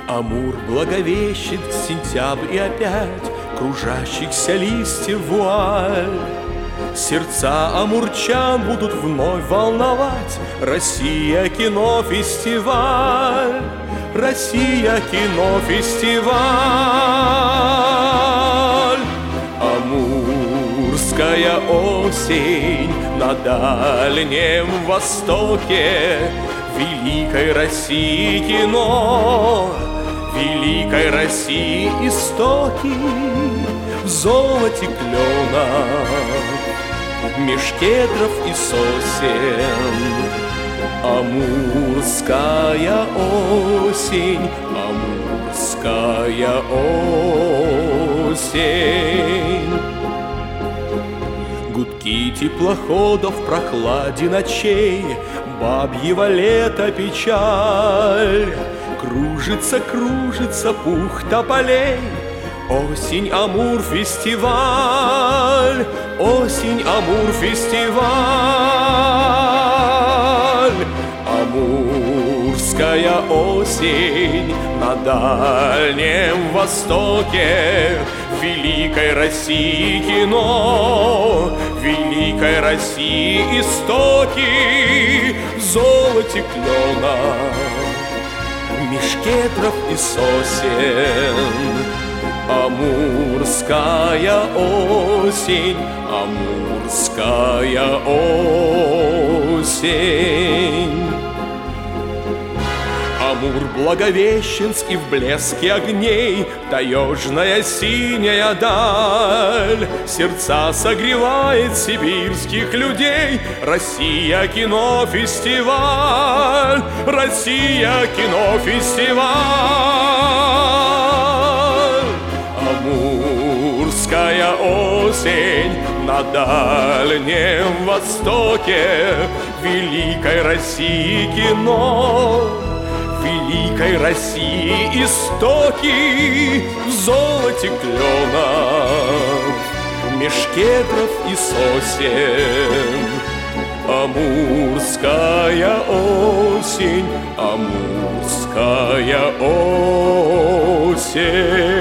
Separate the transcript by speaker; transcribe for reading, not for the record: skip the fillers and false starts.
Speaker 1: Амур благовещет сентябрь и опять кружащихся листьев вуаль. Сердца амурчан будут вновь волновать Россия кинофестиваль, Россия кинофестиваль. Амурская осень на Дальнем Востоке, великой России кино, великой России истоки в золоте клена, меж кедров и сосен. Амурская осень, амурская осень. Гудки теплоходов в прохладе ночей, бабьего лета печаль. Кружится, кружится пух тополей, осень, Амур, фестиваль, осень, Амур, фестиваль. Амурская осень на Дальнем Востоке, великой России кино, великой России истоки в золоте клена, меж кедров и сосен. Амурская осень, амурская осень. Амур благовещенский в блеске огней, таежная синяя даль. Сердца согревает сибирских людей Россия кинофестиваль, Россия кинофестиваль. Амурская осень на Дальнем Востоке, великой России кино, великой России истоки в золоте клена, меж кедров и сосен. Амурская осень, амурская осень.